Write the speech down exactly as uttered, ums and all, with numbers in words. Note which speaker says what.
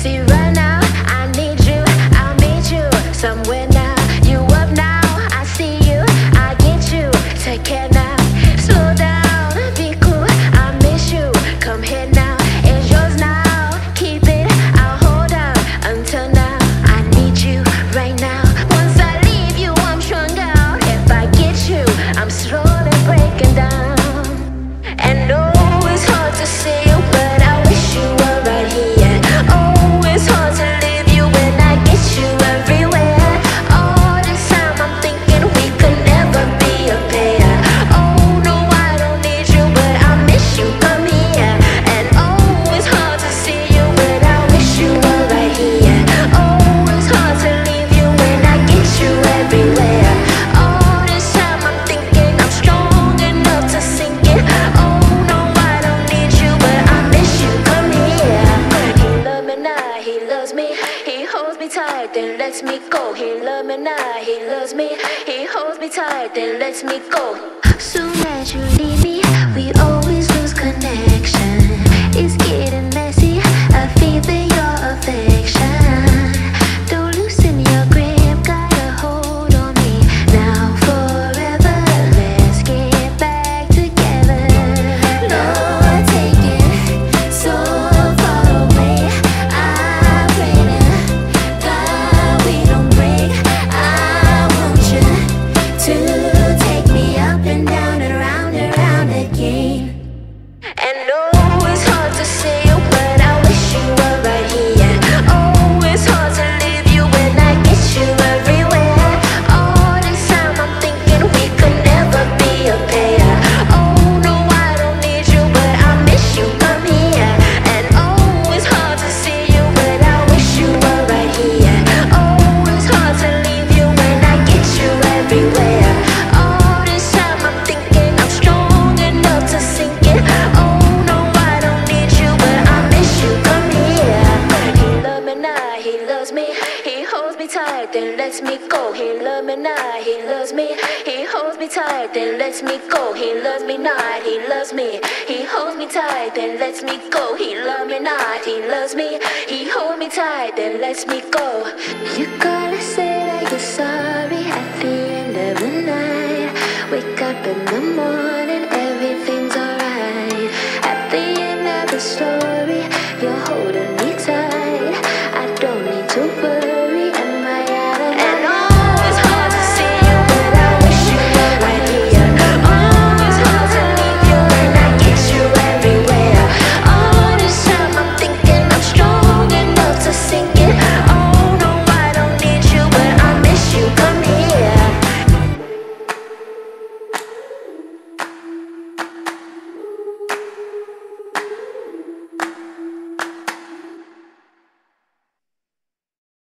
Speaker 1: See right now, I need you, I'll meet you somewhere now. You up now, I see you, I get you. Take care now, slow down, be cool, I miss you. Come here now, it's yours now. Keep it, I'll hold on until now. I need you right now. Once I leave you, I'm strung out. If I get you, I'm slowly breaking down. And oh, it's hard to see you, but I wish you were right here. Oh, it's hard to leave you when I get you everywhere. All this time I'm thinking we could never be a pair. Oh no, I don't need you, but I miss you, come here. And oh, it's hard to see you, but I wish you were right here. Oh, it's hard to leave you when I get you everywhere. All this time I'm thinking I'm strong enough to sink it. Oh no, I don't need you, but I miss you, come here. He love me now, he loves me. He holds me tight, then lets me go. He love me now, he loves me. He holds me tight, then lets me go. Soon as you leave me, we always lose connection. It's getting messy, I feel for your affection. Don't loosen your grip, got a hold on me. Now forever, let's get back together. Lord, take it so far away. I pray to God we don't break. I want you to take me up and down and round and round again. And oh, it's hard to see you, but I wish you were right here. Oh, it's hard to leave you when I get you everywhere. All this time I'm thinking we could never be a pair. Oh no, I don't need you, but I miss you, come here. And oh, it's hard to see you, but I wish you were right here. Oh, it's hard to leave you when I get you everywhere. All this time I'm thinking I'm strong enough to sink it. Oh no, I don't need you, but I miss you, come here. He love me now, he loves me. He holds me tight, then lets me go. He love me now, he loves me. He holds me tight, then lets me go. He loves me not, he loves me. He holds me tight, then lets me go. He love me not, he loves me. He holds me tight, then lets me go. You gotta say that you're sorry at the end of the night. Wake up in the morning